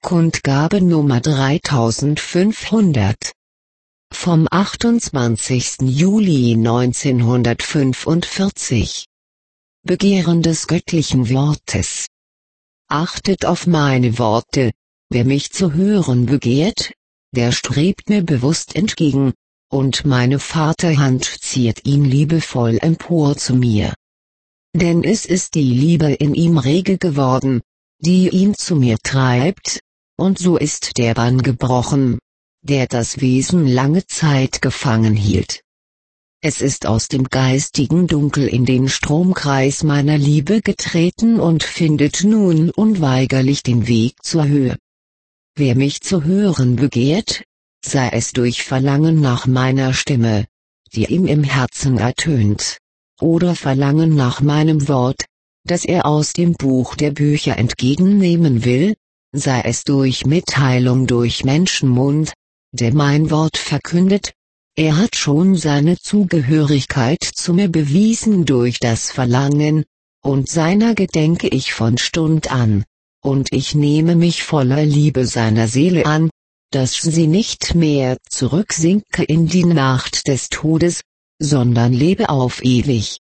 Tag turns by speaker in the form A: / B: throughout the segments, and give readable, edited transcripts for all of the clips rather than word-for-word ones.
A: Kundgabe Nummer 3500 vom 28. Juli 1945. Begehren des göttlichen Wortes. Achtet auf meine Worte, wer mich zu hören begehrt, der strebt mir bewusst entgegen, und meine Vaterhand zieht ihn liebevoll empor zu mir. Denn es ist die Liebe in ihm rege geworden, die ihn zu mir treibt, und so ist der Bann gebrochen, der das Wesen lange Zeit gefangen hielt. Es ist aus dem geistigen Dunkel in den Stromkreis meiner Liebe getreten und findet nun unweigerlich den Weg zur Höhe. Wer mich zu hören begehrt, sei es durch Verlangen nach meiner Stimme, die ihm im Herzen ertönt, oder Verlangen nach meinem Wort, das er aus dem Buch der Bücher entgegennehmen will, sei es durch Mitteilung durch Menschenmund, der mein Wort verkündet, er hat schon seine Zugehörigkeit zu mir bewiesen durch das Verlangen, und seiner gedenke ich von Stund an, und ich nehme mich voller Liebe seiner Seele an, dass sie nicht mehr zurücksinke in die Nacht des Todes, sondern lebe auf ewig.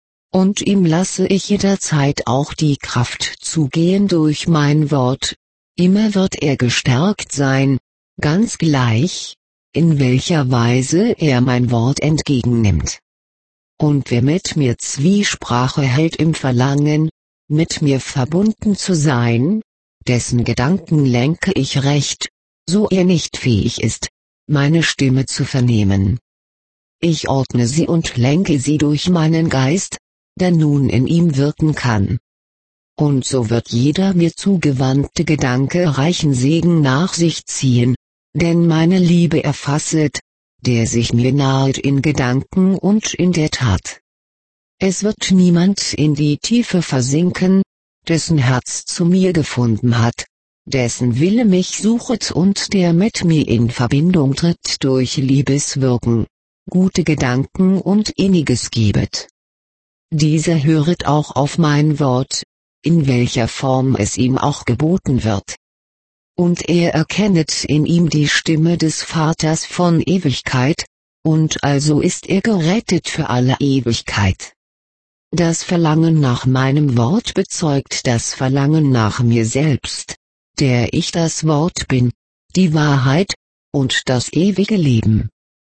A: Und ihm lasse ich jederzeit auch die Kraft zugehen durch mein Wort, immer wird er gestärkt sein, ganz gleich, in welcher Weise er mein Wort entgegennimmt. Und wer mit mir Zwiesprache hält im Verlangen, mit mir verbunden zu sein, dessen Gedanken lenke ich recht, so er nicht fähig ist, meine Stimme zu vernehmen. Ich ordne sie und lenke sie durch meinen Geist, der nun in ihm wirken kann. Und so wird jeder mir zugewandte Gedanke reichen Segen nach sich ziehen, denn meine Liebe erfasset, der sich mir nahet in Gedanken und in der Tat. Es wird niemand in die Tiefe versinken, dessen Herz zu mir gefunden hat, dessen Wille mich suchet und der mit mir in Verbindung tritt durch Liebeswirken, gute Gedanken und Inniges gebet. Dieser höret auch auf mein Wort, in welcher Form es ihm auch geboten wird. Und er erkennet in ihm die Stimme des Vaters von Ewigkeit, und also ist er gerettet für alle Ewigkeit. Das Verlangen nach meinem Wort bezeugt das Verlangen nach mir selbst, der ich das Wort bin, die Wahrheit, und das ewige Leben.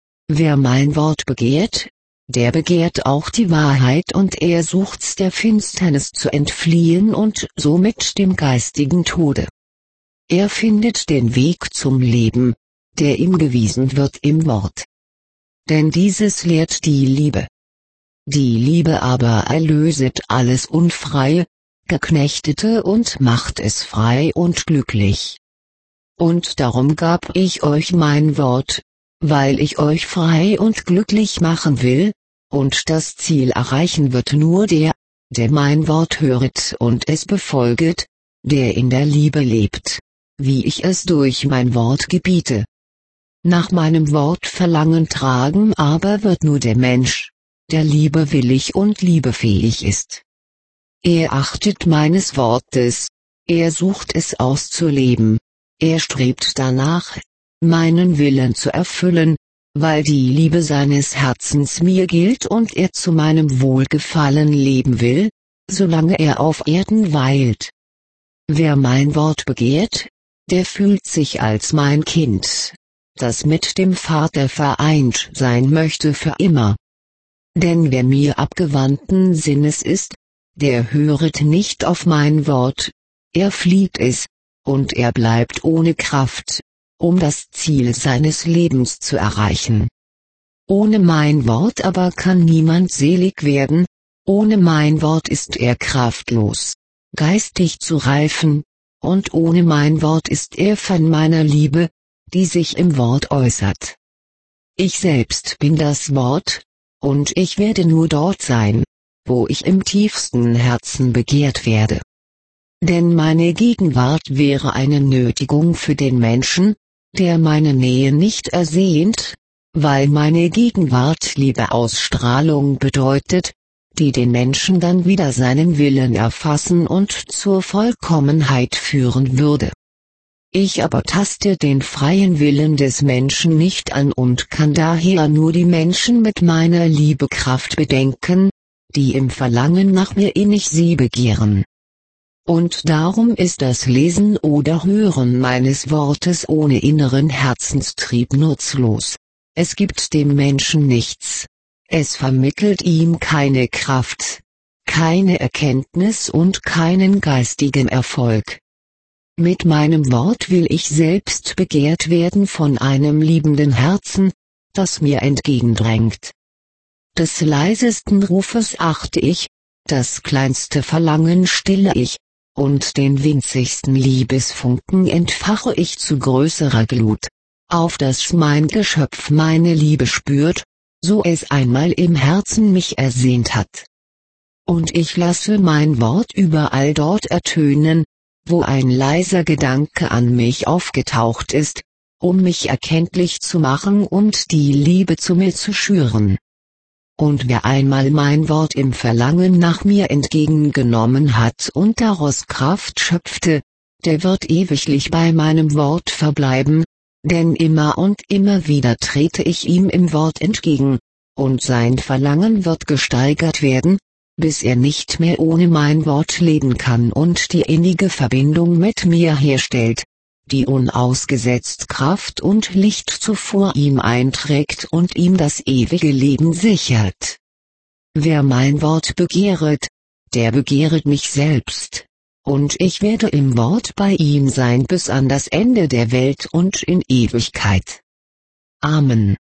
A: Wer mein Wort begehrt, der begehrt auch die Wahrheit und er sucht's der Finsternis zu entfliehen und somit dem geistigen Tode. Er findet den Weg zum Leben, der ihm gewiesen wird im Wort. Denn dieses lehrt die Liebe. Die Liebe aber erlöset alles Unfreie, Geknechtete und macht es frei und glücklich. Und darum gab ich euch mein Wort, weil ich euch frei und glücklich machen will, und das Ziel erreichen wird nur der mein Wort höret und es befolget, der in der Liebe lebt, wie ich es durch mein Wort gebiete. Nach meinem Wort Verlangen tragen aber wird nur der Mensch, der liebewillig und liebefähig ist. Er achtet meines Wortes, er sucht es auszuleben, er strebt danach, meinen Willen zu erfüllen, weil die Liebe seines Herzens mir gilt und er zu meinem Wohlgefallen leben will, solange er auf Erden weilt. Wer mein Wort begehrt, der fühlt sich als mein Kind, das mit dem Vater vereint sein möchte für immer. Denn wer mir abgewandten Sinnes ist, der höret nicht auf mein Wort, er flieht es, und er bleibt ohne Kraft, um das Ziel seines Lebens zu erreichen. Ohne mein Wort aber kann niemand selig werden, ohne mein Wort ist er kraftlos, geistig zu reifen, und ohne mein Wort ist er von meiner Liebe, die sich im Wort äußert. Ich selbst bin das Wort, und ich werde nur dort sein, wo ich im tiefsten Herzen begehrt werde. Denn meine Gegenwart wäre eine Nötigung für den Menschen, der meine Nähe nicht ersehnt, weil meine Gegenwart Liebeausstrahlung bedeutet, die den Menschen dann wieder seinen Willen erfassen und zur Vollkommenheit führen würde. Ich aber taste den freien Willen des Menschen nicht an und kann daher nur die Menschen mit meiner Liebekraft bedenken, die im Verlangen nach mir innig sie begehren. Und darum ist das Lesen oder Hören meines Wortes ohne inneren Herzenstrieb nutzlos. Es gibt dem Menschen nichts. Es vermittelt ihm keine Kraft, keine Erkenntnis und keinen geistigen Erfolg. Mit meinem Wort will ich selbst begehrt werden von einem liebenden Herzen, das mir entgegendrängt. Des leisesten Rufes achte ich, das kleinste Verlangen stille ich, und den winzigsten Liebesfunken entfache ich zu größerer Glut, auf dass mein Geschöpf meine Liebe spürt, so es einmal im Herzen mich ersehnt hat. Und ich lasse mein Wort überall dort ertönen, wo ein leiser Gedanke an mich aufgetaucht ist, um mich erkenntlich zu machen und die Liebe zu mir zu schüren. Und wer einmal mein Wort im Verlangen nach mir entgegengenommen hat und daraus Kraft schöpfte, der wird ewiglich bei meinem Wort verbleiben, denn immer und immer wieder trete ich ihm im Wort entgegen, und sein Verlangen wird gesteigert werden, bis er nicht mehr ohne mein Wort leben kann und die innige Verbindung mit mir herstellt, die unausgesetzt Kraft und Licht zuvor ihm einträgt und ihm das ewige Leben sichert. Wer mein Wort begehret, der begehret mich selbst, und ich werde im Wort bei ihm sein bis an das Ende der Welt und in Ewigkeit. Amen.